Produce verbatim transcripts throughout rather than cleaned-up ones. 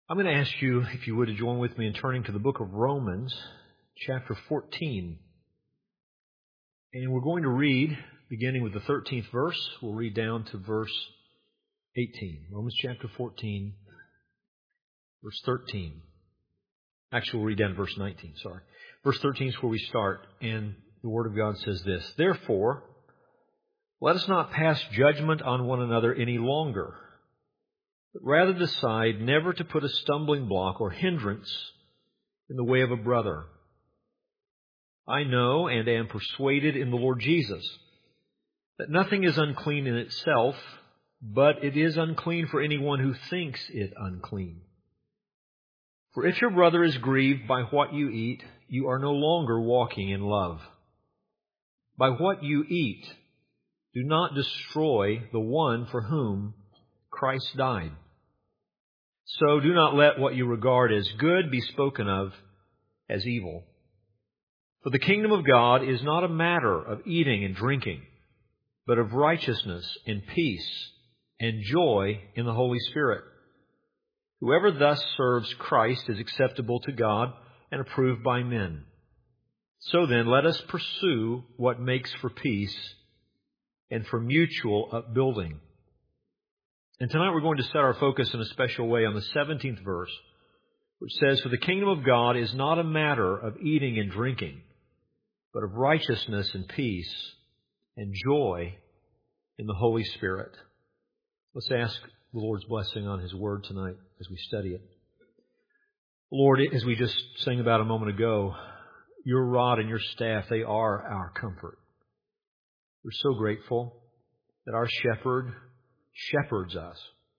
I'm going to ask you, if you would, to join with me in turning to the book of Romans, chapter fourteen. And we're going to read, beginning with the thirteenth verse, we'll read down to verse eighteen. Romans chapter fourteen, verse thirteen. Actually, we'll read down to verse nineteen, sorry. Verse thirteen is where we start, and the Word of God says this: Therefore, let us not pass judgment on one another any longer, but rather decide never to put a stumbling block or hindrance in the way of a brother. I know and am persuaded in the Lord Jesus that nothing is unclean in itself, but it is unclean for anyone who thinks it unclean. For if your brother is grieved by what you eat, you are no longer walking in love. By what you eat, do not destroy the one for whom Christ died. So do not let what you regard as good be spoken of as evil. For the kingdom of God is not a matter of eating and drinking, but of righteousness and peace and joy in the Holy Spirit. Whoever thus serves Christ is acceptable to God and approved by men. So then, let us pursue what makes for peace and for mutual upbuilding. And tonight we're going to set our focus in a special way on the seventeenth verse, which says, For the kingdom of God is not a matter of eating and drinking, but of righteousness and peace and joy in the Holy Spirit. Let's ask the Lord's blessing on His Word tonight as we study it. Lord, as we just sang about a moment ago, your rod and your staff, they are our comfort. We're so grateful that our shepherd shepherds us,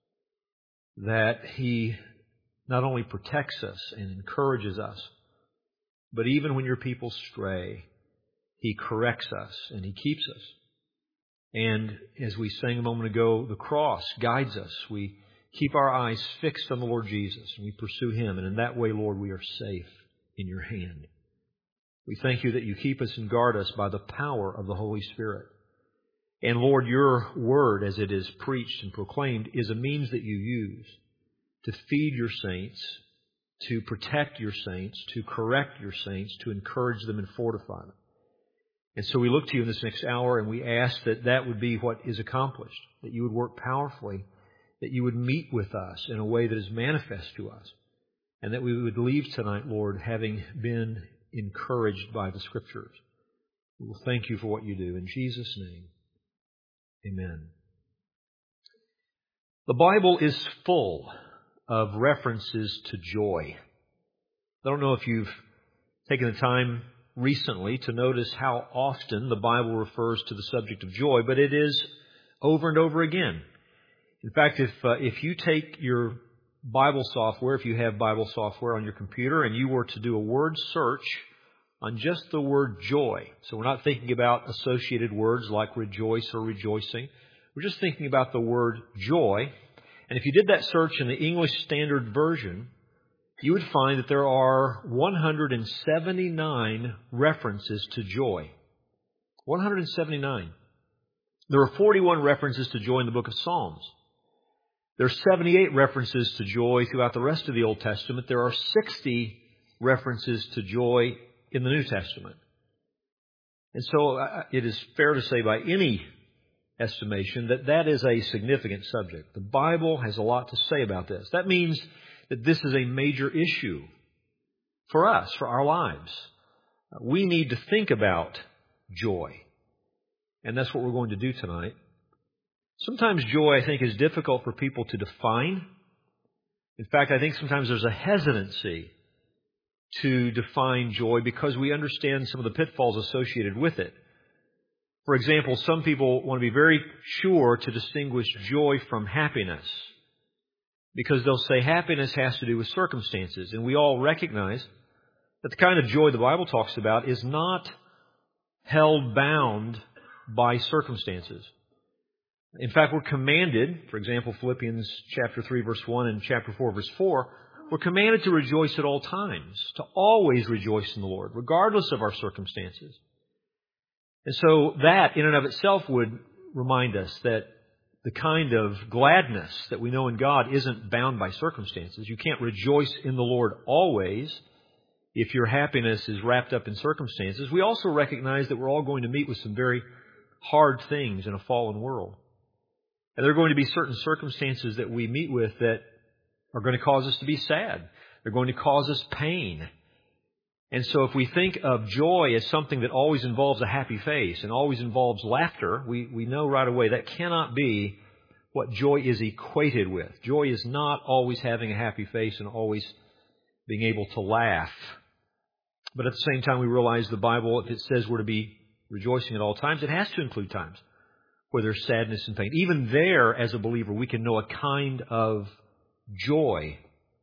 that He not only protects us and encourages us, but even when your people stray, He corrects us and He keeps us. And as we sang a moment ago, the cross guides us. We keep our eyes fixed on the Lord Jesus and we pursue Him. And in that way, Lord, we are safe in your hand. We thank you that you keep us and guard us by the power of the Holy Spirit. And Lord, your word, as it is preached and proclaimed, is a means that you use to feed your saints, to protect your saints, to correct your saints, to encourage them and fortify them. And so we look to you in this next hour and we ask that that would be what is accomplished, that you would work powerfully, that you would meet with us in a way that is manifest to us, and that we would leave tonight, Lord, having been encouraged by the Scriptures. We will thank you for what you do. In Jesus' name, amen. The Bible is full of references to joy. I don't know if you've taken the time recently to notice how often the Bible refers to the subject of joy, but it is over and over again. In fact, if uh, if you take your Bible software, if you have Bible software on your computer, and you were to do a word search on just the word joy, so we're not thinking about associated words like rejoice or rejoicing, we're just thinking about the word joy. And if you did that search in the English Standard Version, you would find that there are one hundred seventy-nine references to joy. one hundred seventy-nine. There are forty-one references to joy in the book of Psalms. There are seventy-eight references to joy throughout the rest of the Old Testament. There are sixty references to joy in the New Testament. And so it is fair to say by any estimation that that is a significant subject. The Bible has a lot to say about this. That means that this is a major issue for us, for our lives. We need to think about joy. And that's what we're going to do tonight. Sometimes joy, I think, is difficult for people to define. In fact, I think sometimes there's a hesitancy to define joy because we understand some of the pitfalls associated with it. For example, some people want to be very sure to distinguish joy from happiness, because they'll say happiness has to do with circumstances. And we all recognize that the kind of joy the Bible talks about is not held bound by circumstances. In fact, we're commanded, for example, Philippians chapter three, verse one and chapter four, verse four, we're commanded to rejoice at all times, to always rejoice in the Lord, regardless of our circumstances. And so that, in and of itself, would remind us that the kind of gladness that we know in God isn't bound by circumstances. You can't rejoice in the Lord always if your happiness is wrapped up in circumstances. We also recognize that we're all going to meet with some very hard things in a fallen world. And there are going to be certain circumstances that we meet with that are going to cause us to be sad. They're going to cause us pain. And so if we think of joy as something that always involves a happy face and always involves laughter, we, we know right away that cannot be what joy is equated with. Joy is not always having a happy face and always being able to laugh. But at the same time, we realize the Bible, if it says we're to be rejoicing at all times, it has to include times where there's sadness and pain. Even there, as a believer, we can know a kind of joy.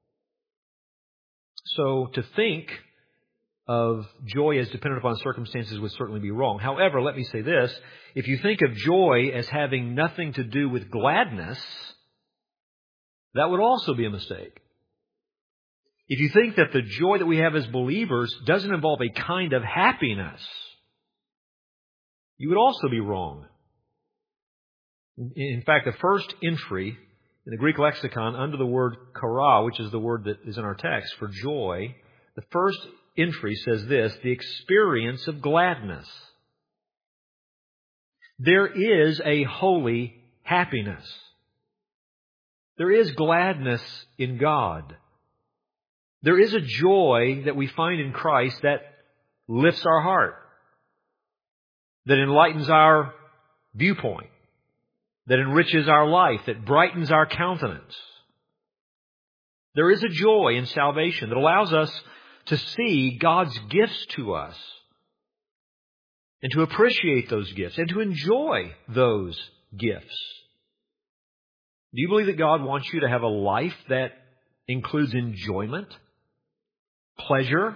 So to think of joy as dependent upon circumstances would certainly be wrong. However, let me say this. If you think of joy as having nothing to do with gladness, that would also be a mistake. If you think that the joy that we have as believers doesn't involve a kind of happiness, you would also be wrong. In fact, the first entry in the Greek lexicon under the word chara, which is the word that is in our text for joy, the first entry says this: the experience of gladness. There is a holy happiness. There is gladness in God. There is a joy that we find in Christ that lifts our heart, that enlightens our viewpoint, that enriches our life, that brightens our countenance. There is a joy in salvation that allows us to see God's gifts to us and to appreciate those gifts and to enjoy those gifts. Do you believe that God wants you to have a life that includes enjoyment, pleasure?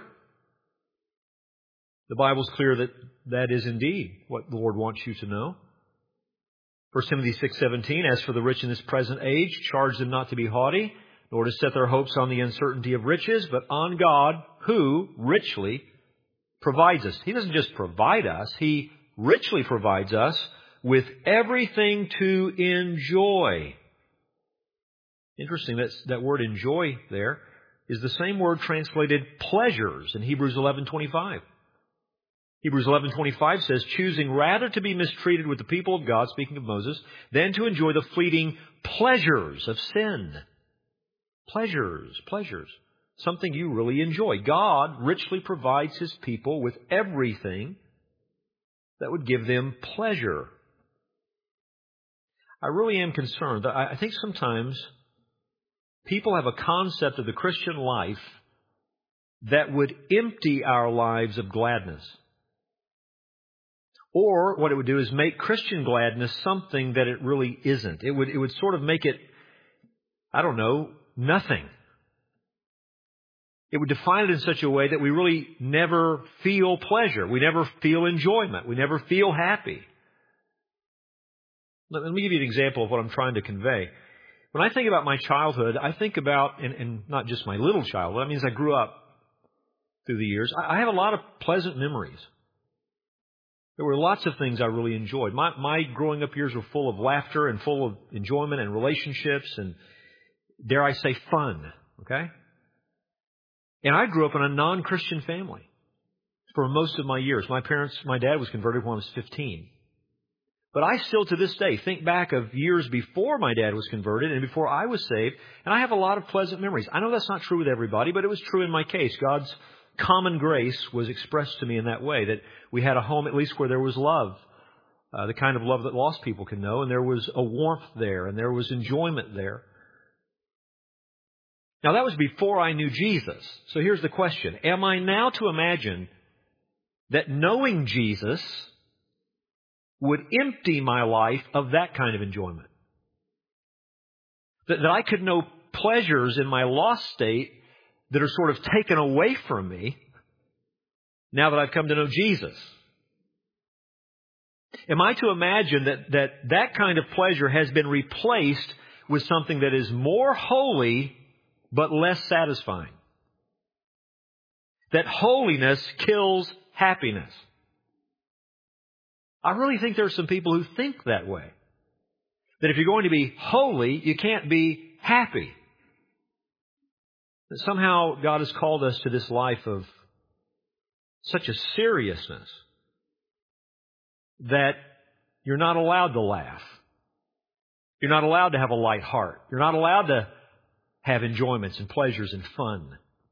The Bible's clear that that is indeed what the Lord wants you to know. First Timothy six seventeen, as for the rich in this present age, charge them not to be haughty, nor to set their hopes on the uncertainty of riches, but on God, who richly provides us. He doesn't just provide us, He richly provides us with everything to enjoy. Interesting, that's, that word enjoy there is the same word translated pleasures in Hebrews eleven twenty-five. Hebrews eleven twenty-five says, choosing rather to be mistreated with the people of God, speaking of Moses, than to enjoy the fleeting pleasures of sin. Pleasures, pleasures. Something you really enjoy. God richly provides His people with everything that would give them pleasure. I really am concerned. I think sometimes people have a concept of the Christian life that would empty our lives of gladness. Or what it would do is make Christian gladness something that it really isn't. It would, it would sort of make it, I don't know, nothing. It would define it in such a way that we really never feel pleasure. We never feel enjoyment. We never feel happy. Let me give you an example of what I'm trying to convey. When I think about my childhood, I think about, and, and not just my little childhood, that means I grew up through the years. I have a lot of pleasant memories. There were lots of things I really enjoyed. My, my growing up years were full of laughter and full of enjoyment and relationships and, dare I say, fun. Okay? And I grew up in a non-Christian family for most of my years. My parents, my dad was converted when I was fifteen. But I still to this day think back of years before my dad was converted and before I was saved, and I have a lot of pleasant memories. I know that's not true with everybody, but it was true in my case. God's common grace was expressed to me in that way, that we had a home at least where there was love, uh, the kind of love that lost people can know, and there was a warmth there, and there was enjoyment there. Now, that was before I knew Jesus. So here's the question. Am I now to imagine that knowing Jesus would empty my life of that kind of enjoyment? That, that I could know pleasures in my lost state that are sort of taken away from me now that I've come to know Jesus? Am I to imagine that that, that kind of pleasure has been replaced with something that is more holy but less satisfying? That holiness kills happiness. I really think there are some people who think that way. That if you're going to be holy, you can't be happy. That somehow God has called us to this life of such a seriousness that you're not allowed to laugh. You're not allowed to have a light heart. You're not allowed to have enjoyments and pleasures and fun.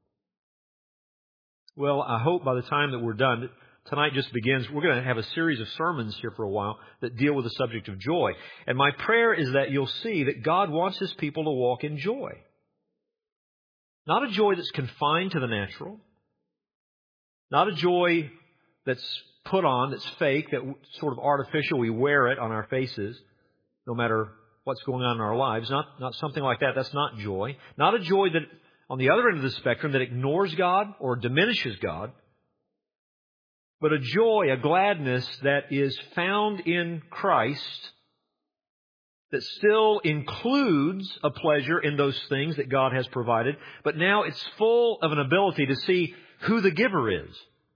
Well, I hope by the time that we're done, tonight just begins, we're going to have a series of sermons here for a while that deal with the subject of joy. And my prayer is that you'll see that God wants His people to walk in joy. Not a joy that's confined to the natural. Not a joy that's put on, that's fake, that sort of artificial. We wear it on our faces, no matter what's going on in our lives. Not, not something like that. That's not joy. Not a joy that, on the other end of the spectrum, that ignores God or diminishes God. But a joy, a gladness that is found in Christ, that still includes a pleasure in those things that God has provided, but now it's full of an ability to see who the giver is.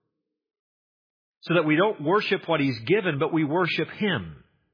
So that we don't worship what He's given, but we worship Him.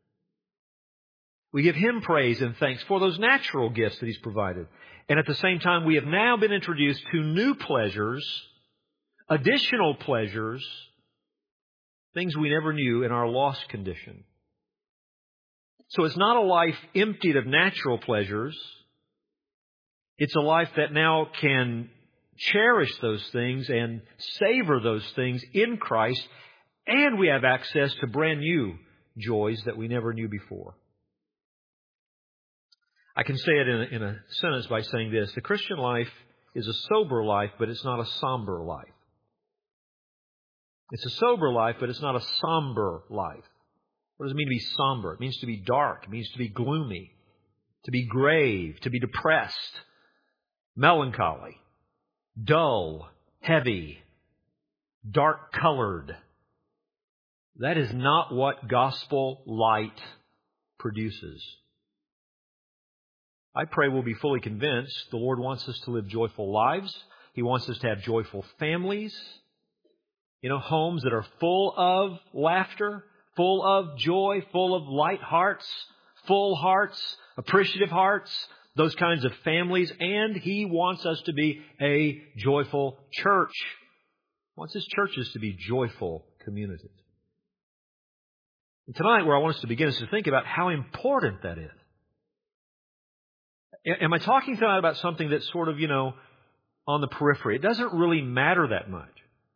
We give Him praise and thanks for those natural gifts that He's provided. And at the same time, we have now been introduced to new pleasures, additional pleasures, things we never knew in our lost condition. So it's not a life emptied of natural pleasures. It's a life that now can cherish those things and savor those things in Christ, and we have access to brand new joys that we never knew before. I can say it in a, in a sentence by saying this: the Christian life is a sober life, but it's not a somber life. It's a sober life, but it's not a somber life. What does it mean to be somber? It means to be dark. It means to be gloomy, to be grave, to be depressed, melancholy, dull, heavy, dark-colored. That is not what gospel light produces. I pray we'll be fully convinced the Lord wants us to live joyful lives. He wants us to have joyful families. You know, homes that are full of laughter, full of joy, full of light hearts, full hearts, appreciative hearts, those kinds of families. And He wants us to be a joyful church. He wants His churches to be joyful communities. And tonight, where I want us to begin is to think about how important that is. Am I talking tonight about something that's sort of, you know, on the periphery? It doesn't really matter that much.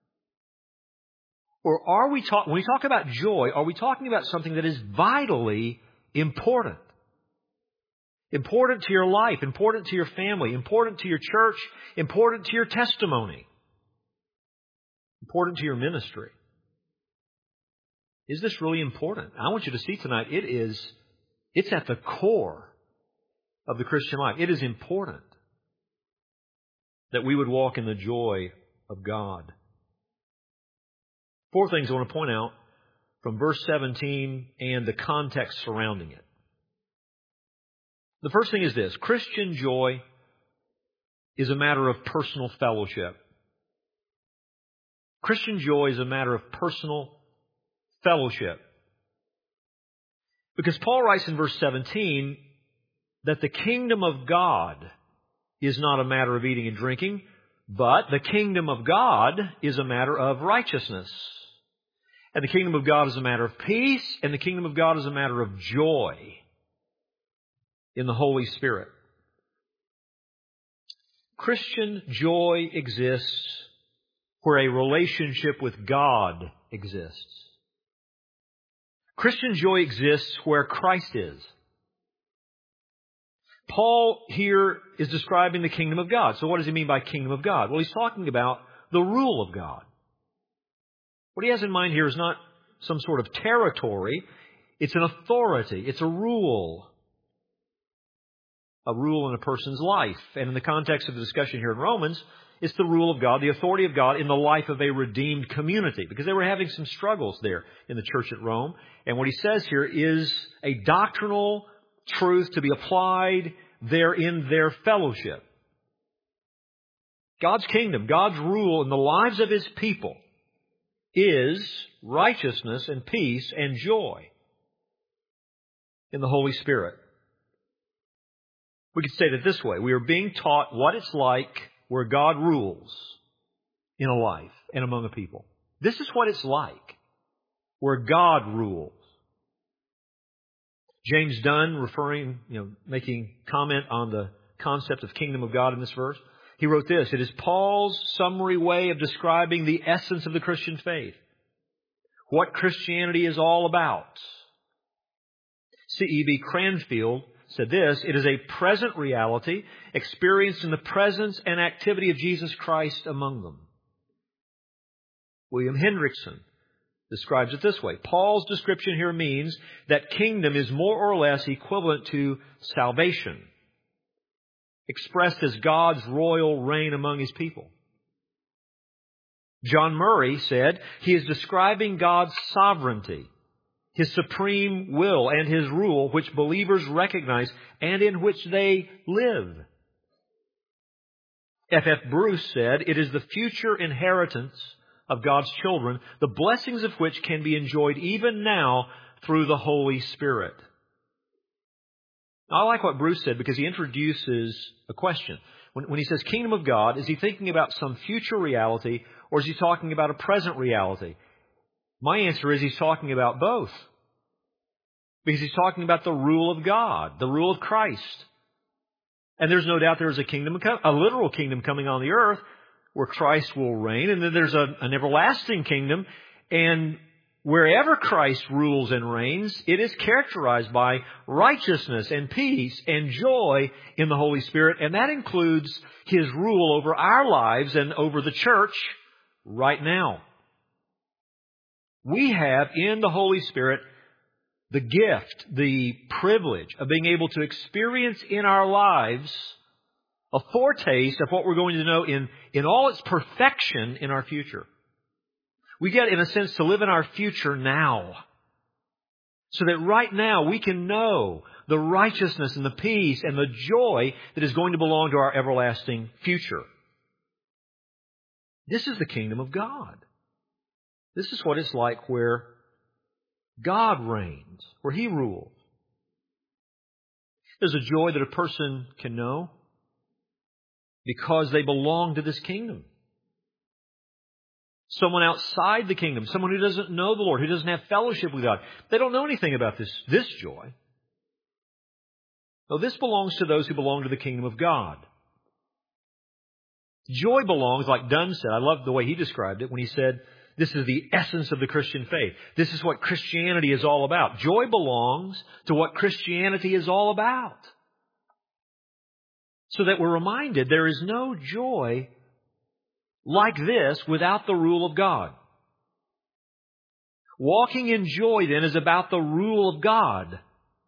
Or are we talk, when we talk about joy, are we talking about something that is vitally important? Important to your life, important to your family, important to your church, important to your testimony, important to your ministry. Is this really important? I want you to see tonight, it is, it's at the core of the Christian life. It is important that we would walk in the joy of God. Four things I want to point out from verse seventeen and the context surrounding it. The first thing is this: Christian joy is a matter of personal fellowship. Christian joy is a matter of personal fellowship. Because Paul writes in verse seventeen that the kingdom of God is not a matter of eating and drinking, but the kingdom of God is a matter of righteousness. And the kingdom of God is a matter of peace, and the kingdom of God is a matter of joy in the Holy Spirit. Christian joy exists where a relationship with God exists. Christian joy exists where Christ is. Paul here is describing the kingdom of God. So what does he mean by kingdom of God? Well, he's talking about the rule of God. What he has in mind here is not some sort of territory. It's an authority. It's a rule. A rule in a person's life. And in the context of the discussion here in Romans, it's the rule of God, the authority of God in the life of a redeemed community. Because they were having some struggles there in the church at Rome. And what he says here is a doctrinal truth to be applied there in their fellowship. God's kingdom, God's rule in the lives of His people is righteousness and peace and joy in the Holy Spirit. We could state it this way. We are being taught what it's like where God rules in a life and among a people. This is what it's like where God rules. James Dunn, referring, you know, making comment on the concept of kingdom of God in this verse, he wrote this: it is Paul's summary way of describing the essence of the Christian faith, what Christianity is all about. C E B Cranfield said this: it is a present reality experienced in the presence and activity of Jesus Christ among them. William Hendrickson describes it this way: Paul's description here means that kingdom is more or less equivalent to salvation, expressed as God's royal reign among His people. John Murray said he is describing God's sovereignty, His supreme will and His rule, which believers recognize and in which they live. F F Bruce said it is the future inheritance of God's children, the blessings of which can be enjoyed even now through the Holy Spirit. Now, I like what Bruce said because he introduces a question. When, when he says kingdom of God, is he thinking about some future reality or is he talking about a present reality? My answer is he's talking about both. Because he's talking about the rule of God, the rule of Christ. And there's no doubt there is a kingdom, a literal kingdom coming on the earth where Christ will reign. And then there's a, an everlasting kingdom. And wherever Christ rules and reigns, it is characterized by righteousness and peace and joy in the Holy Spirit. And that includes His rule over our lives and over the church right now. We have in the Holy Spirit the gift, the privilege of being able to experience in our lives a foretaste of what we're going to know in, in all its perfection in our future. We get, in a sense, to live in our future now. So that right now we can know the righteousness and the peace and the joy that is going to belong to our everlasting future. This is the kingdom of God. This is what it's like where God reigns, where He rules. There's a joy that a person can know because they belong to this kingdom. Someone outside the kingdom, someone who doesn't know the Lord, who doesn't have fellowship with God, they don't know anything about this, this joy. No, this belongs to those who belong to the kingdom of God. Joy belongs, like Dunn said, I love the way he described it when he said, this is the essence of the Christian faith. This is what Christianity is all about. Joy belongs to what Christianity is all about. So that we're reminded there is no joy like this without the rule of God. Walking in joy then is about the rule of God.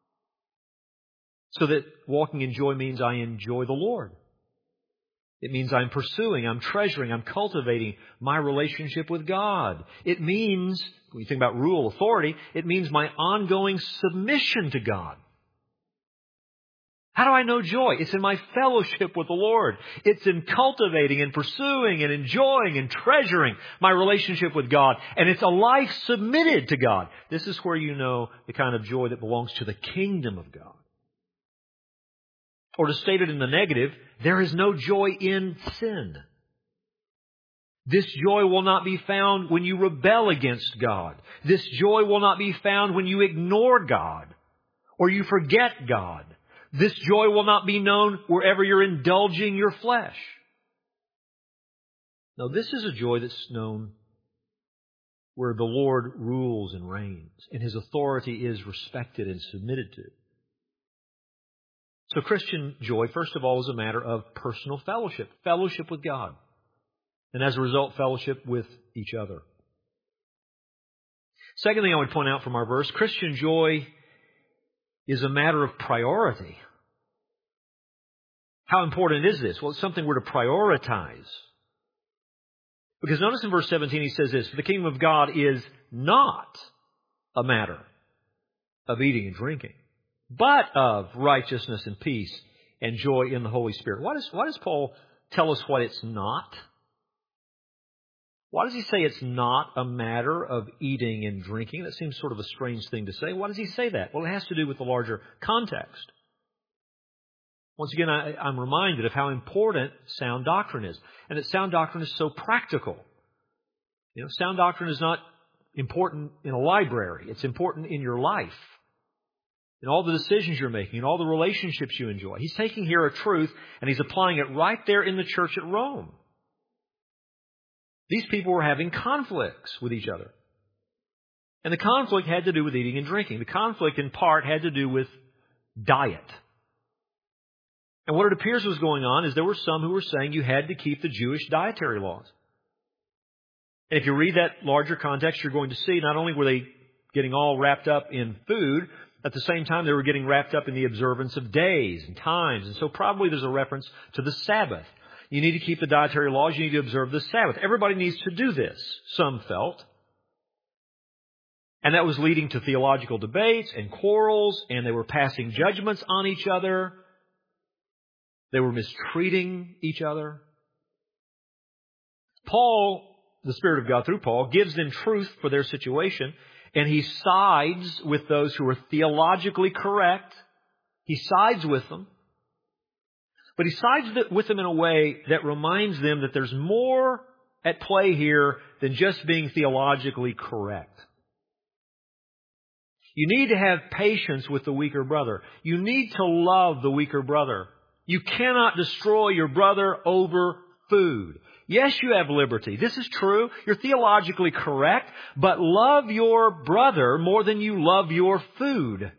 So that walking in joy means I enjoy the Lord. It means I'm pursuing, I'm treasuring, I'm cultivating my relationship with God. It means, when you think about rule, authority, it means my ongoing submission to God. How do I know joy? It's in my fellowship with the Lord. It's in cultivating and pursuing and enjoying and treasuring my relationship with God. And it's a life submitted to God. This is where you know the kind of joy that belongs to the kingdom of God. Or to state it in the negative, there is no joy in sin. This joy will not be found when you rebel against God. This joy will not be found when you ignore God or you forget God. This joy will not be known wherever you're indulging your flesh. No, this is a joy that's known where the Lord rules and reigns and His authority is respected and submitted to. So Christian joy, first of all, is a matter of personal fellowship, fellowship with God, and as a result, fellowship with each other. Second thing I would point out from our verse, Christian joy is a matter of priority. How important is this? Well, it's something we're to prioritize. Because notice in verse seventeen he says this, "For the kingdom of God is not a matter of eating and drinking, but of righteousness and peace and joy in the Holy Spirit." Why does, why does Paul tell us what it's not? Why does he say it's not a matter of eating and drinking? That seems sort of a strange thing to say. Why does he say that? Well, it has to do with the larger context. Once again, I, I'm reminded of how important sound doctrine is, and that sound doctrine is so practical. You know, sound doctrine is not important in a library. It's important in your life, in all the decisions you're making, in all the relationships you enjoy. He's taking here a truth, and he's applying it right there in the church at Rome. These people were having conflicts with each other. And the conflict had to do with eating and drinking. The conflict, in part, had to do with diet. And what it appears was going on is there were some who were saying you had to keep the Jewish dietary laws. And if you read that larger context, you're going to see not only were they getting all wrapped up in food, at the same time they were getting wrapped up in the observance of days and times. And so probably there's a reference to the Sabbath. You need to keep the dietary laws. You need to observe the Sabbath. Everybody needs to do this, some felt. And that was leading to theological debates and quarrels, and they were passing judgments on each other. They were mistreating each other. Paul, the Spirit of God through Paul, gives them truth for their situation, and he sides with those who are theologically correct. He sides with them. But he sides with them in a way that reminds them that there's more at play here than just being theologically correct. You need to have patience with the weaker brother. You need to love the weaker brother. You cannot destroy your brother over food. Yes, you have liberty. This is true. You're theologically correct. But love your brother more than you love your food.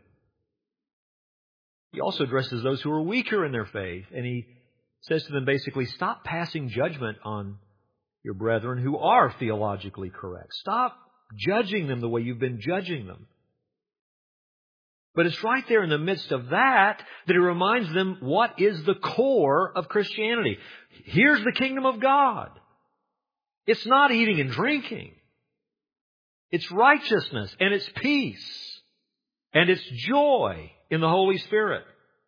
He also addresses those who are weaker in their faith. And he says to them basically, stop passing judgment on your brethren who are theologically correct. Stop judging them the way you've been judging them. But it's right there in the midst of that that he reminds them what is the core of Christianity. Here's the kingdom of God. It's not eating and drinking. It's righteousness and it's peace and it's joy in the Holy Spirit.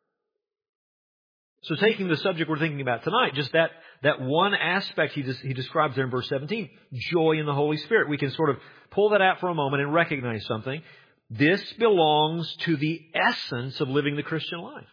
So taking the subject we're thinking about tonight, just that, that one aspect he, des- he describes there in verse seventeen, joy in the Holy Spirit. We can sort of pull that out for a moment and recognize something. This belongs to the essence of living the Christian life.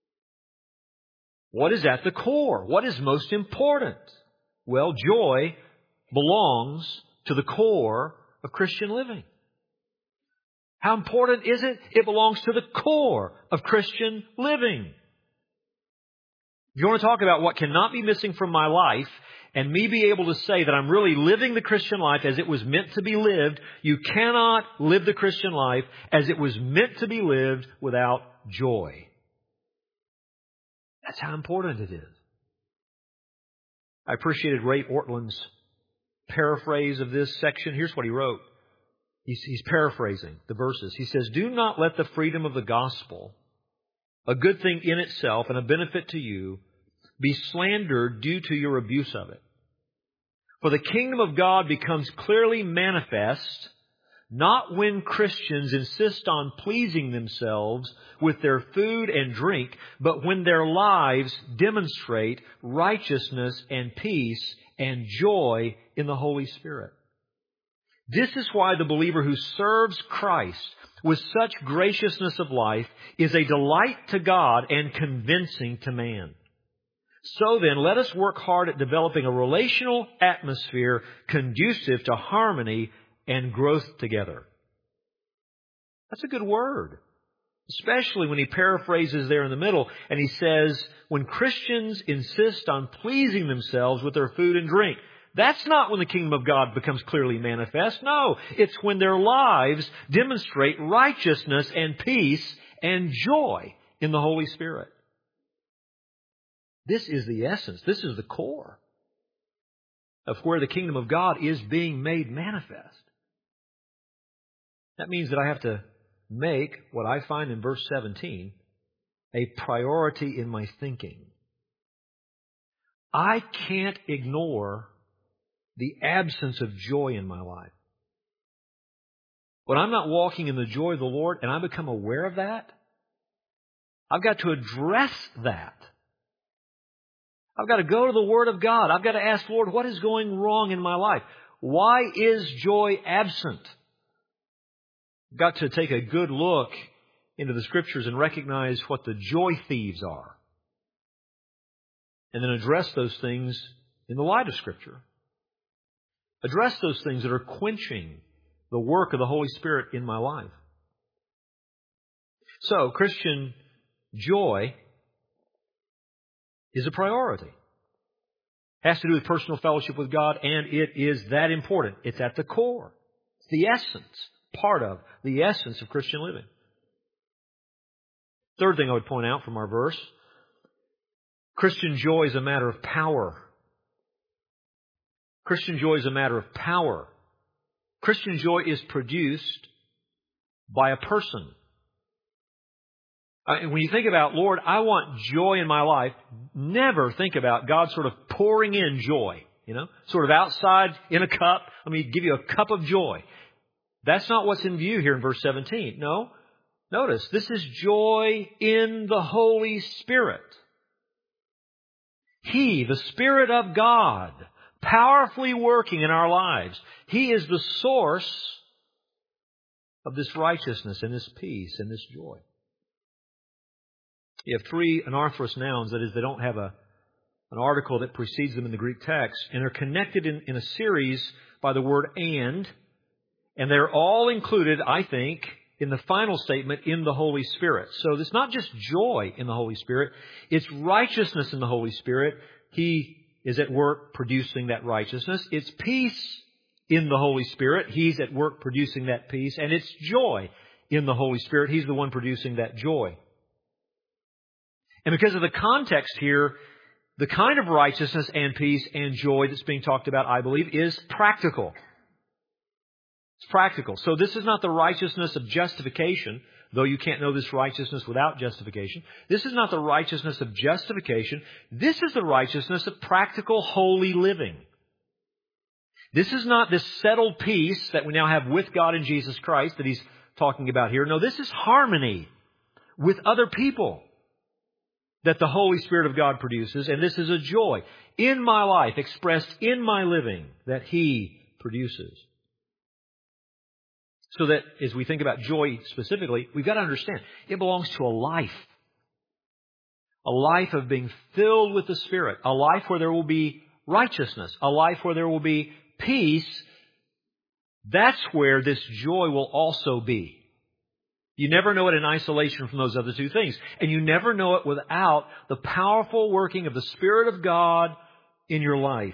What is at the core? What is most important? Well, joy belongs to the core of Christian living. How important is it? It belongs to the core of Christian living. If you want to talk about what cannot be missing from my life, and me be able to say that I'm really living the Christian life as it was meant to be lived, you cannot live the Christian life as it was meant to be lived without joy. That's how important it is. I appreciated Ray Ortland's paraphrase of this section. Here's what he wrote. He's, he's paraphrasing the verses. He says, do not let the freedom of the gospel, a good thing in itself and a benefit to you, be slandered due to your abuse of it. For the kingdom of God becomes clearly manifest not when Christians insist on pleasing themselves with their food and drink, but when their lives demonstrate righteousness and peace and joy in the Holy Spirit. This is why the believer who serves Christ with such graciousness of life is a delight to God and convincing to man. So then, let us work hard at developing a relational atmosphere conducive to harmony and growth together. That's a good word, especially when he paraphrases there in the middle and he says, when Christians insist on pleasing themselves with their food and drink. That's not when the kingdom of God becomes clearly manifest. No, it's when their lives demonstrate righteousness and peace and joy in the Holy Spirit. This is the essence. This is the core of where the kingdom of God is being made manifest. That means that I have to make what I find in verse seventeen a priority in my thinking. I can't ignore the absence of joy in my life. When I'm not walking in the joy of the Lord and I become aware of that, I've got to address that. I've got to go to the Word of God. I've got to ask, Lord, what is going wrong in my life? Why is joy absent? I've got to take a good look into the Scriptures and recognize what the joy thieves are. and then address those things in the light of Scripture. Address those things that are quenching the work of the Holy Spirit in my life. So, Christian joy is a priority. It has to do with personal fellowship with God, and it is that important. It's at the core. It's the essence, part of the essence of Christian living. Third thing I would point out from our verse, Christian joy is a matter of power. Christian joy is a matter of power. Christian joy is produced by a person. Uh, when you think about, Lord, I want joy in my life, never think about God sort of pouring in joy, you know, sort of outside in a cup. Let me give you a cup of joy. That's not what's in view here in verse seventeen. No. Notice, this is joy in the Holy Spirit. He, the Spirit of God, powerfully working in our lives. He is the source of this righteousness and this peace and this joy. You have three anarthrous nouns, that is, they don't have a, an article that precedes them in the Greek text, and they're connected in, in a series by the word and, and they're all included, I think, in the final statement, in the Holy Spirit. So it's not just joy in the Holy Spirit, it's righteousness in the Holy Spirit. He is at work producing that righteousness. It's peace in the Holy Spirit. He's at work producing that peace. And it's joy in the Holy Spirit. He's the one producing that joy. And because of the context here, the kind of righteousness and peace and joy that's being talked about, I believe, is practical. It's practical. So this is not the righteousness of justification, though you can't know this righteousness without justification. This is not the righteousness of justification. This is the righteousness of practical, holy living. This is not this settled peace that we now have with God in Jesus Christ that he's talking about here. No, this is harmony with other people that the Holy Spirit of God produces, and this is a joy in my life, expressed in my living, that He produces. So that as we think about joy specifically, we've got to understand it belongs to a life. A life of being filled with the Spirit. A life where there will be righteousness. A life where there will be peace. That's where this joy will also be. You never know it in isolation from those other two things. And you never know it without the powerful working of the Spirit of God in your life.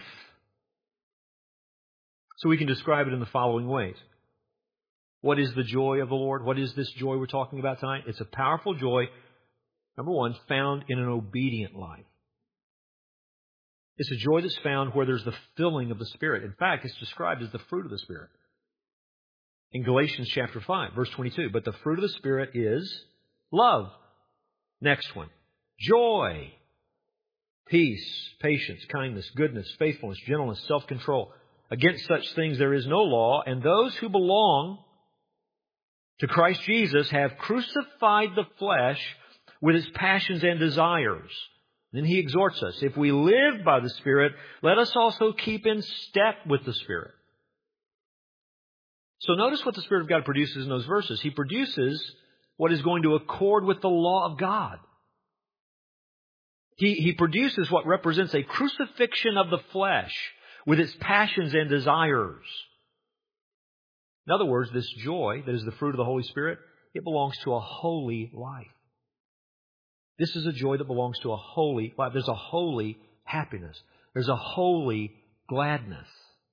So we can describe it in the following ways. What is the joy of the Lord? What is this joy we're talking about tonight? It's a powerful joy, number one, found in an obedient life. It's a joy that's found where there's the filling of the Spirit. In fact, it's described as the fruit of the Spirit. In Galatians chapter five, verse twenty-two, but the fruit of the Spirit is love. Next one, joy, peace, patience, kindness, goodness, faithfulness, gentleness, self-control. Against such things there is no law, and those who belong to Christ Jesus have crucified the flesh with its passions and desires. Then he exhorts us, if we live by the Spirit, let us also keep in step with the Spirit. So notice what the Spirit of God produces in those verses. He produces what is going to accord with the law of God. He, he produces what represents a crucifixion of the flesh with its passions and desires. In other words, this joy that is the fruit of the Holy Spirit, it belongs to a holy life. This is a joy that belongs to a holy life. There's a holy happiness. There's a holy gladness.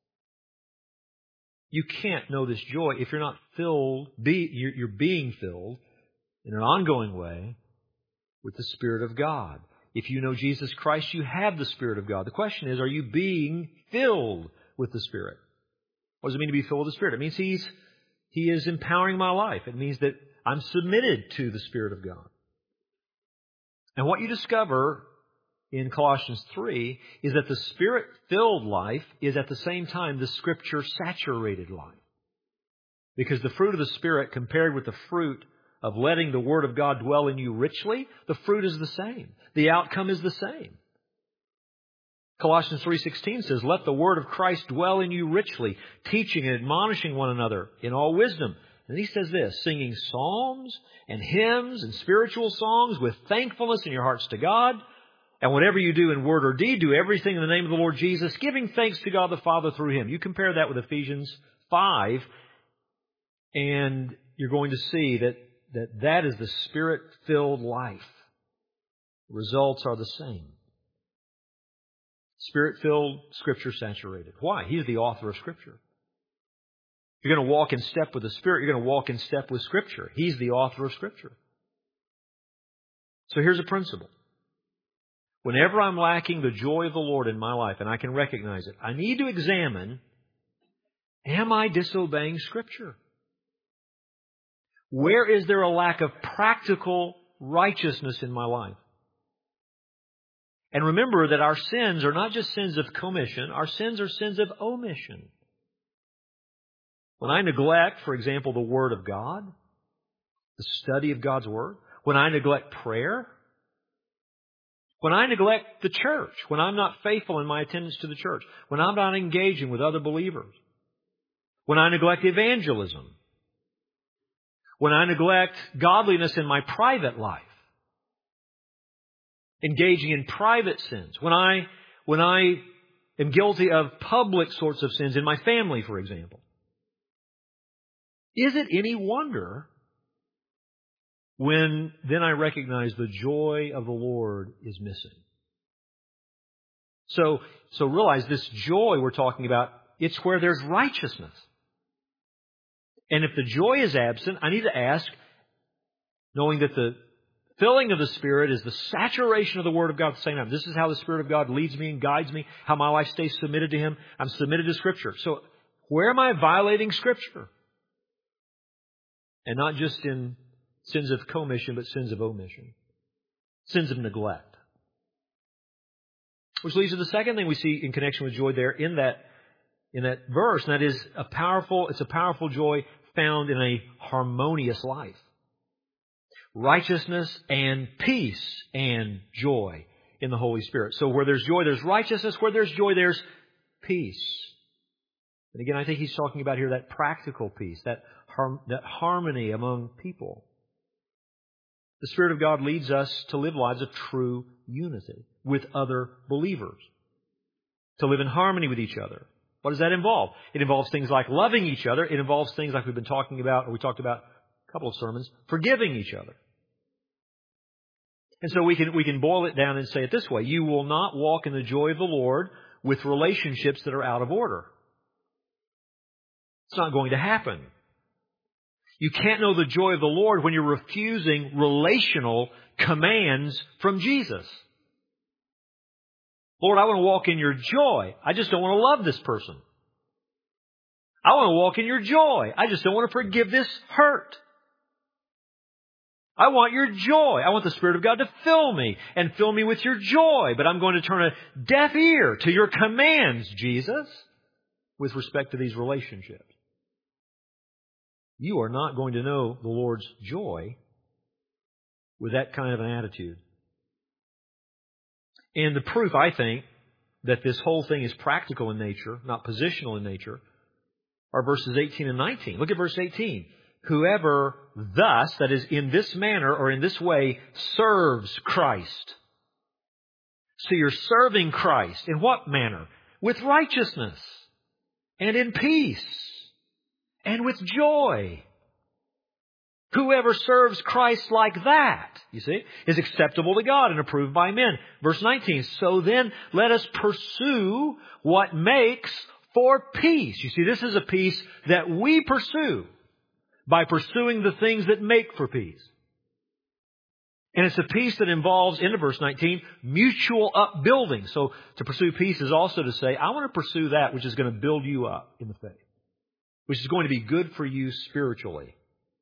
You can't know this joy if you're not filled, be, you're, you're being filled in an ongoing way with the Spirit of God. If you know Jesus Christ, you have the Spirit of God. The question is, are you being filled with the Spirit? What does it mean to be filled with the Spirit? It means He's, He is empowering my life. It means that I'm submitted to the Spirit of God. And what you discover in Colossians three is that the Spirit-filled life is at the same time the Scripture-saturated life. Because the fruit of the Spirit compared with the fruit of letting the Word of God dwell in you richly, the fruit is the same. The outcome is the same. Colossians three sixteen says, let the Word of Christ dwell in you richly, teaching and admonishing one another in all wisdom. And he says this, singing psalms and hymns and spiritual songs with thankfulness in your hearts to God. And whatever you do in word or deed, do everything in the name of the Lord Jesus, giving thanks to God the Father through Him. You compare that with Ephesians five, and you're going to see that that, that is the Spirit-filled life. The results are the same. Spirit-filled, Scripture-saturated. Why? He's the author of Scripture. If you're going to walk in step with the Spirit, you're going to walk in step with Scripture. He's the author of Scripture. So here's a principle. Whenever I'm lacking the joy of the Lord in my life, and I can recognize it, I need to examine, am I disobeying Scripture? Where is there a lack of practical righteousness in my life? And remember that our sins are not just sins of commission, our sins are sins of omission. When I neglect, for example, the Word of God, the study of God's Word, when I neglect prayer, when I neglect the church, when I'm not faithful in my attendance to the church, when I'm not engaging with other believers, when I neglect evangelism, when I neglect godliness in my private life, engaging in private sins, when I, when I am guilty of public sorts of sins in my family, for example, is it any wonder when then I recognize the joy of the Lord is missing? So, so realize this joy we're talking about, it's where there's righteousness. And if the joy is absent, I need to ask, knowing that the filling of the Spirit is the saturation of the Word of God at the same time. This is how the Spirit of God leads me and guides me, how my life stays submitted to Him. I'm submitted to Scripture. So where am I violating Scripture? And not just in sins of commission, but sins of omission. Sins of neglect. Which leads to the second thing we see in connection with joy there in that, in that verse, and that is a powerful, it's a powerful joy found in a harmonious life. Righteousness and peace and joy in the Holy Spirit. So where there's joy, there's righteousness. Where there's joy, there's peace. And again, I think he's talking about here that practical peace, that, har- that harmony among people. The Spirit of God leads us to live lives of true unity with other believers, to live in harmony with each other. What does that involve? It involves things like loving each other. It involves things like we've been talking about, or we talked about a couple of sermons, forgiving each other. And so we can, we can boil it down and say it this way. You will not walk in the joy of the Lord with relationships that are out of order. It's not going to happen. You can't know the joy of the Lord when you're refusing relational commands from Jesus. Lord, I want to walk in your joy. I just don't want to love this person. I want to walk in your joy. I just don't want to forgive this hurt. I want your joy. I want the Spirit of God to fill me and fill me with your joy. But I'm going to turn a deaf ear to your commands, Jesus, with respect to these relationships. You are not going to know the Lord's joy with that kind of an attitude. And the proof, I think, that this whole thing is practical in nature, not positional in nature, are verses eighteen and nineteen. Look at verse eighteen. Whoever thus, that is in this manner or in this way, serves Christ. So you're serving Christ. In what manner? With righteousness and in peace and with joy. Whoever serves Christ like that, you see, is acceptable to God and approved by men. Verse nineteen, so then let us pursue what makes for peace. You see, this is a peace that we pursue by pursuing the things that make for peace. And it's a peace that involves, into verse nineteen, mutual upbuilding. So to pursue peace is also to say, I want to pursue that which is going to build you up in the faith, which is going to be good for you spiritually.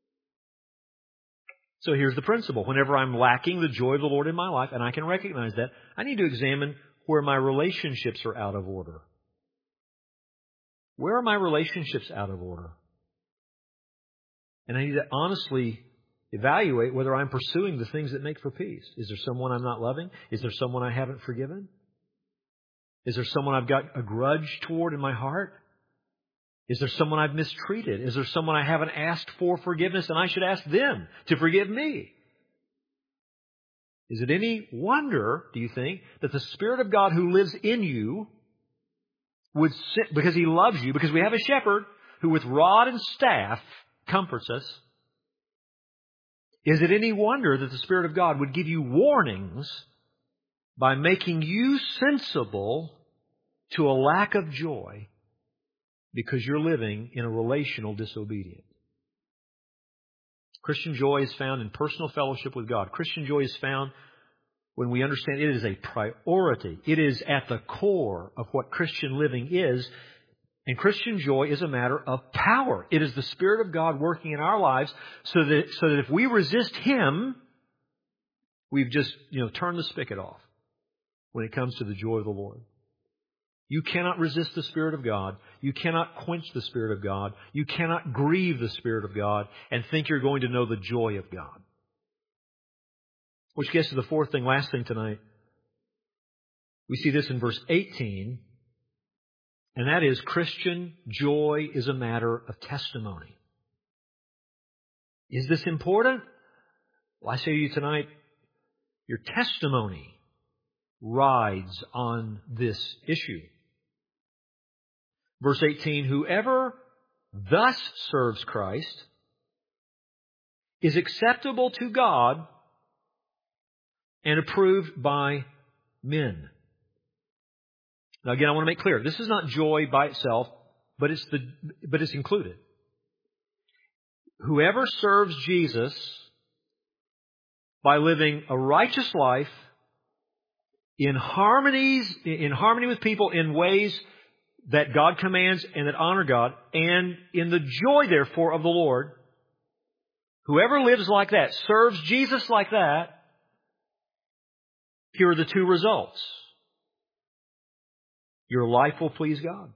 So here's the principle. Whenever I'm lacking the joy of the Lord in my life, and I can recognize that, I need to examine where my relationships are out of order. Where are my relationships out of order? And I need to honestly evaluate whether I'm pursuing the things that make for peace. Is there someone I'm not loving? Is there someone I haven't forgiven? Is there someone I've got a grudge toward in my heart? Is there someone I've mistreated? Is there someone I haven't asked for forgiveness and I should ask them to forgive me? Is it any wonder, do you think, that the Spirit of God who lives in you would sit, because He loves you, because we have a shepherd who with rod and staff comforts us, is it any wonder that the Spirit of God would give you warnings by making you sensible to a lack of joy because you're living in a relational disobedience? Christian joy is found in personal fellowship with God. Christian joy is found when we understand it is a priority. It is at the core of what Christian living is. And Christian joy is a matter of power. It is the Spirit of God working in our lives so that, so that if we resist Him, we've just, you know, turned the spigot off when it comes to the joy of the Lord. You cannot resist the Spirit of God. You cannot quench the Spirit of God. You cannot grieve the Spirit of God and think you're going to know the joy of God. Which gets to the fourth thing, last thing tonight. We see this in verse eighteen. And that is, Christian joy is a matter of testimony. Is this important? Well, I say to you tonight, your testimony rides on this issue. Verse eighteen, whoever thus serves Christ is acceptable to God and approved by men. Now again, I want to make clear, this is not joy by itself, but it's the but it's included. Whoever serves Jesus by living a righteous life in harmonies, in harmony with people in ways that God commands and that honor God, and in the joy, therefore, of the Lord, whoever lives like that, serves Jesus like that, here are the two results. Your life will please God.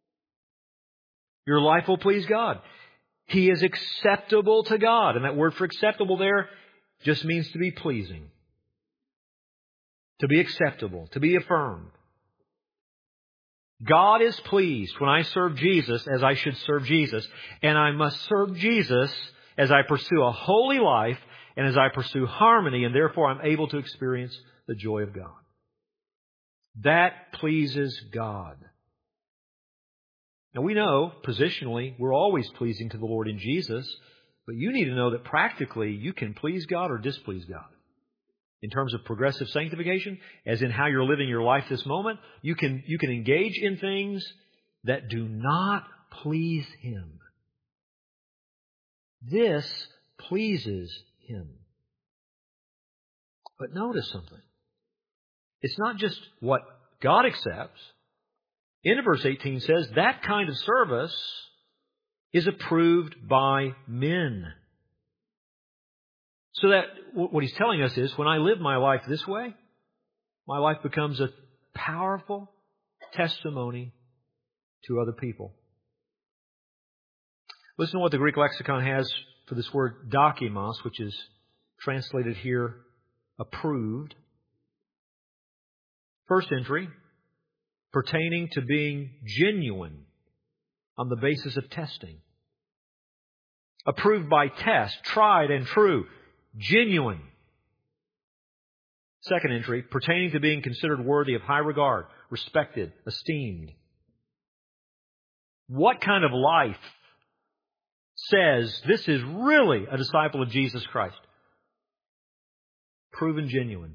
Your life will please God. He is acceptable to God. And that word for acceptable there just means to be pleasing. To be acceptable. To be affirmed. God is pleased when I serve Jesus as I should serve Jesus. And I must serve Jesus as I pursue a holy life and as I pursue harmony. And therefore I'm able to experience the joy of God. That pleases God. Now we know, positionally, we're always pleasing to the Lord in Jesus, but you need to know that practically you can please God or displease God. In terms of progressive sanctification, as in how you're living your life this moment, you can, you can engage in things that do not please Him. This pleases Him. But notice something. It's not just what God accepts. End of verse eighteen says that kind of service is approved by men. So that what he's telling us is when I live my life this way, my life becomes a powerful testimony to other people. Listen to what the Greek lexicon has for this word dokimos, which is translated here approved. First entry, pertaining to being genuine on the basis of testing. Approved by test, tried and true, genuine. Second entry, pertaining to being considered worthy of high regard, respected, esteemed. What kind of life says this is really a disciple of Jesus Christ? Proven genuine.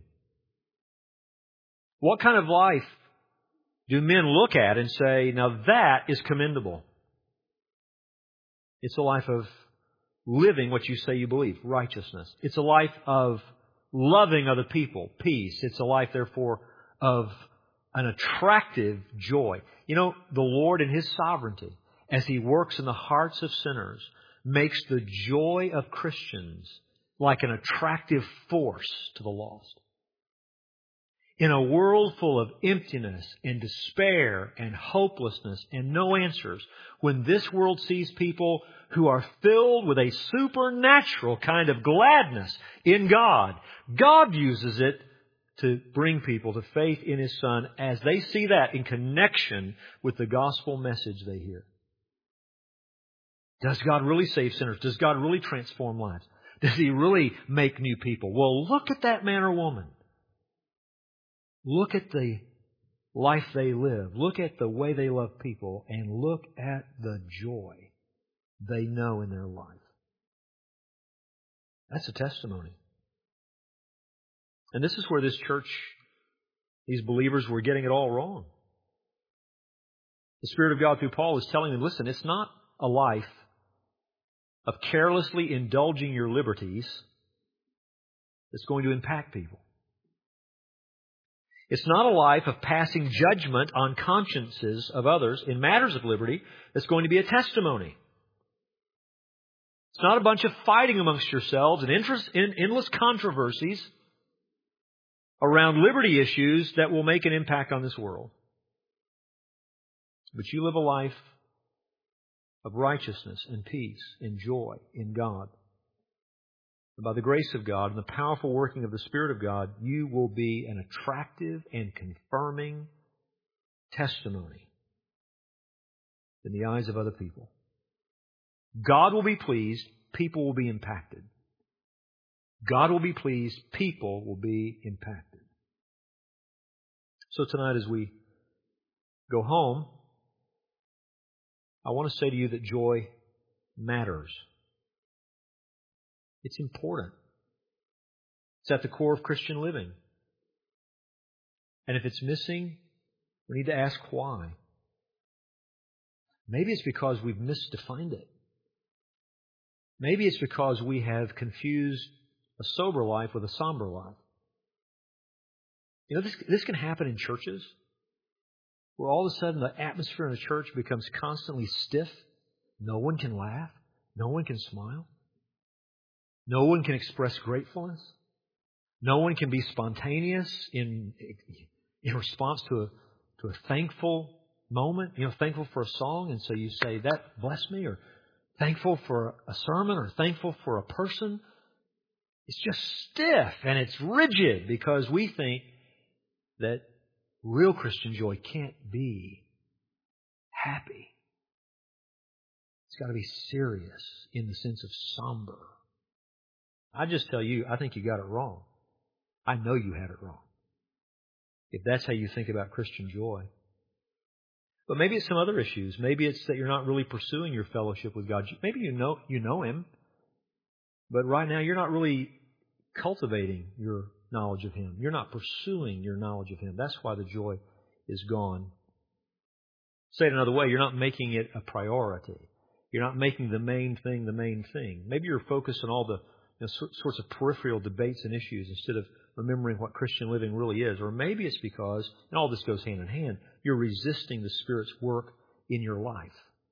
What kind of life do men look at and say, now that is commendable? It's a life of living what you say you believe, righteousness. It's a life of loving other people, peace. It's a life, therefore, of an attractive joy. You know, the Lord in His sovereignty, as He works in the hearts of sinners, makes the joy of Christians like an attractive force to the lost. In a world full of emptiness and despair and hopelessness and no answers, when this world sees people who are filled with a supernatural kind of gladness in God, God uses it to bring people to faith in His Son as they see that in connection with the gospel message they hear. Does God really save sinners? Does God really transform lives? Does He really make new people? Well, look at that man or woman. Look at the life they live. Look at the way they love people. And look at the joy they know in their life. That's a testimony. And this is where this church, these believers, were getting it all wrong. The Spirit of God through Paul is telling them, listen, it's not a life of carelessly indulging your liberties that's going to impact people. It's not a life of passing judgment on consciences of others in matters of liberty that's going to be a testimony. It's not a bunch of fighting amongst yourselves and interest in endless controversies around liberty issues that will make an impact on this world. But you live a life of righteousness and peace and joy in God. And by the grace of God and the powerful working of the Spirit of God, you will be an attractive and confirming testimony in the eyes of other people. God will be pleased, people will be impacted. God will be pleased, people will be impacted. So tonight as we go home, I want to say to you that joy matters. It's important. It's at the core of Christian living. And if it's missing, we need to ask why. Maybe it's because we've misdefined it. Maybe it's because we have confused a sober life with a somber life. You know, this, this can happen in churches where all of a sudden the atmosphere in the church becomes constantly stiff. No one can laugh. No one can smile. No one can express gratefulness. No one can be spontaneous in in response to a to a thankful moment. You know, thankful for a song, and so you say, "That blessed me," or thankful for a sermon, or thankful for a person. It's just stiff and it's rigid because we think that real Christian joy can't be happy. It's got to be serious in the sense of somber. I just tell you, I think you got it wrong. I know you had it wrong. If that's how you think about Christian joy. But maybe it's some other issues. Maybe it's that you're not really pursuing your fellowship with God. Maybe you know you know Him, but right now you're not really cultivating your knowledge of Him. You're not pursuing your knowledge of Him. That's why the joy is gone. Say it another way, you're not making it a priority. You're not making the main thing the main thing. Maybe you're focused on all the you know, sorts of peripheral debates and issues instead of remembering what Christian living really is. Or maybe it's because, and all this goes hand in hand, you're resisting the Spirit's work in your life.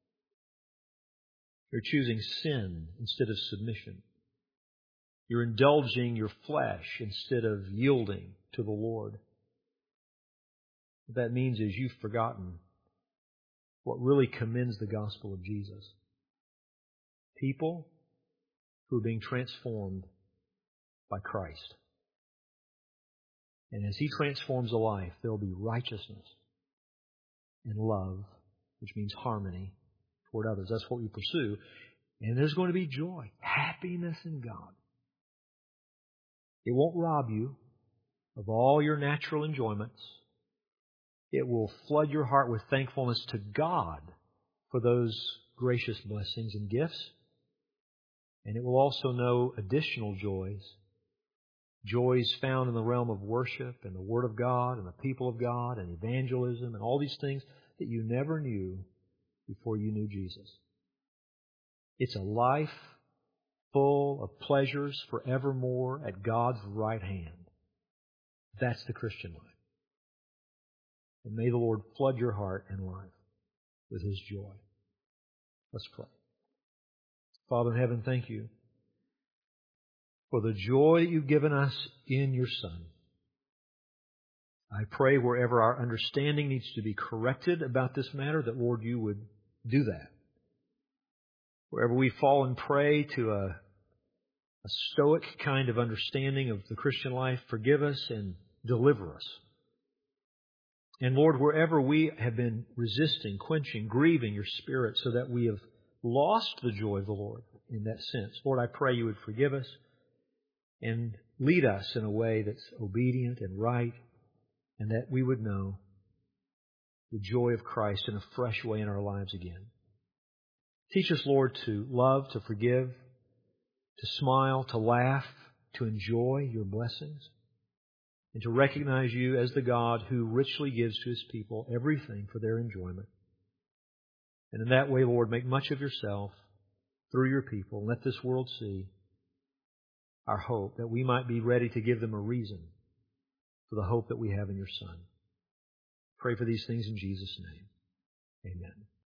You're choosing sin instead of submission. You're indulging your flesh instead of yielding to the Lord. What that means is you've forgotten what really commends the gospel of Jesus. People who are being transformed by Christ. And as He transforms a life, there will be righteousness and love, which means harmony toward others. That's what we pursue. And there's going to be joy, happiness in God. It won't rob you of all your natural enjoyments. It will flood your heart with thankfulness to God for those gracious blessings and gifts. And it will also know additional joys. Joys found in the realm of worship and the Word of God and the people of God and evangelism and all these things that you never knew before you knew Jesus. It's a life full of pleasures forevermore at God's right hand. That's the Christian life. And may the Lord flood your heart and life with His joy. Let's pray. Father in heaven, thank You for the joy that You've given us in Your Son. I pray wherever our understanding needs to be corrected about this matter, that, Lord, You would do that. Wherever we fall and prey to a, a stoic kind of understanding of the Christian life, forgive us and deliver us. And Lord, wherever we have been resisting, quenching, grieving Your Spirit so that we have lost the joy of the Lord in that sense, Lord, I pray You would forgive us. and lead us in a way that's obedient and right, and that we would know the joy of Christ in a fresh way in our lives again. Teach us, Lord, to love, to forgive, to smile, to laugh, to enjoy your blessings, and to recognize you as the God who richly gives to His people everything for their enjoyment. And in that way, Lord, make much of yourself through your people, and let this world see our hope, that we might be ready to give them a reason for the hope that we have in your Son. Pray for these things in Jesus' name. Amen.